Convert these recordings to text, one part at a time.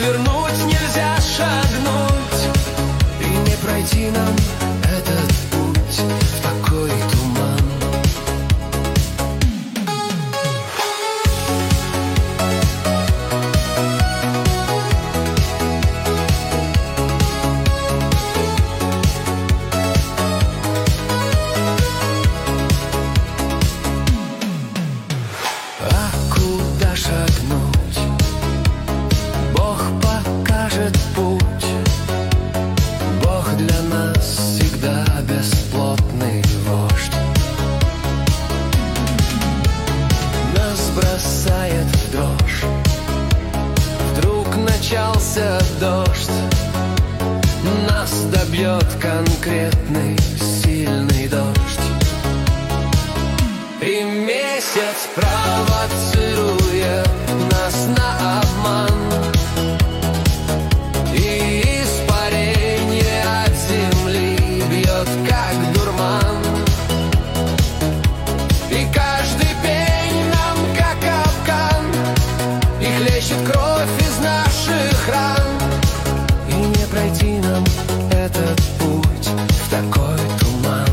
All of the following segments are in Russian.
свернуть, нельзя шагнуть, и не пройти нам этот путь в такой туман. А куда шагнуть? Бог покажет путь. Бог для нас всегда бесплотный вождь. Нас бросает в дрожь. Вдруг начался дождь. Нас добьет конкретный сильный дождь. И месяц провоцирует нас на обман. И испарение от земли бьет как дурман. И каждый пень нам как капкан, и хлещет кровь из наших ран. И не пройти нам этот путь в такой туман.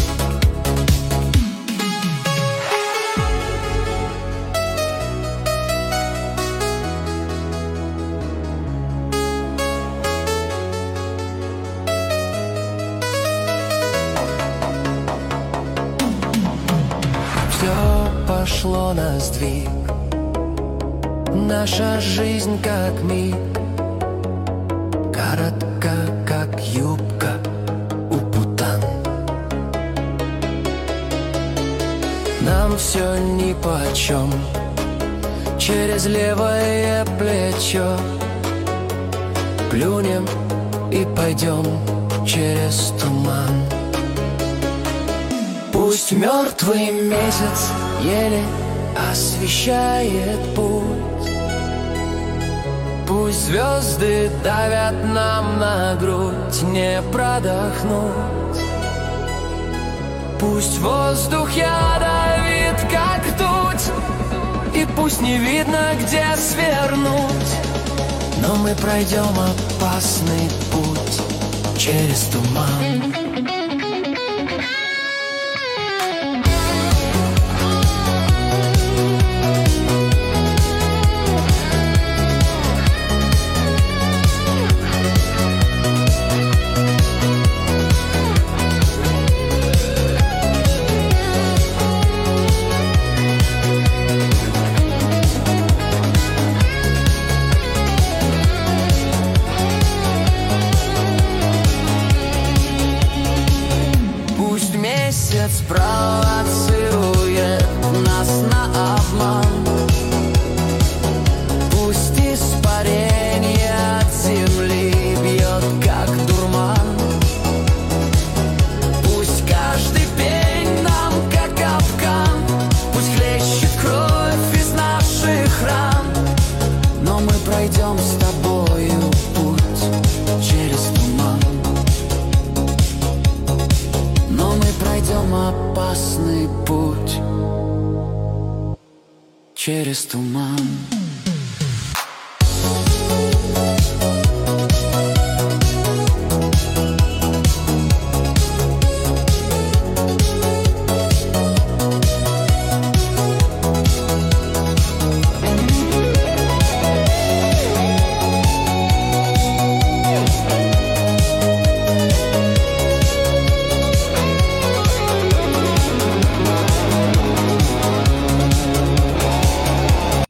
Все пошло на сдвиг. Наша жизнь как миг, коротка, как юбка у путан. Нам все нипочем, через левое плечо плюнем и пойдем через туман. Пусть мертвый месяц еле освещает путь. Пусть звезды давят нам на грудь, не продохнуть. Пусть воздух ядовит, как ртуть, и пусть не видно, где свернуть. Но мы пройдем опасный путь через туман. Месяц провоцирует нас на обман. Пусть испарение от земли бьет как дурман. Пусть каждый пень нам как капкан, пусть хлещет кровь из наших ран. Но мы пройдем с тобою путь через туман. Но мы пройдем опасный путь через туман.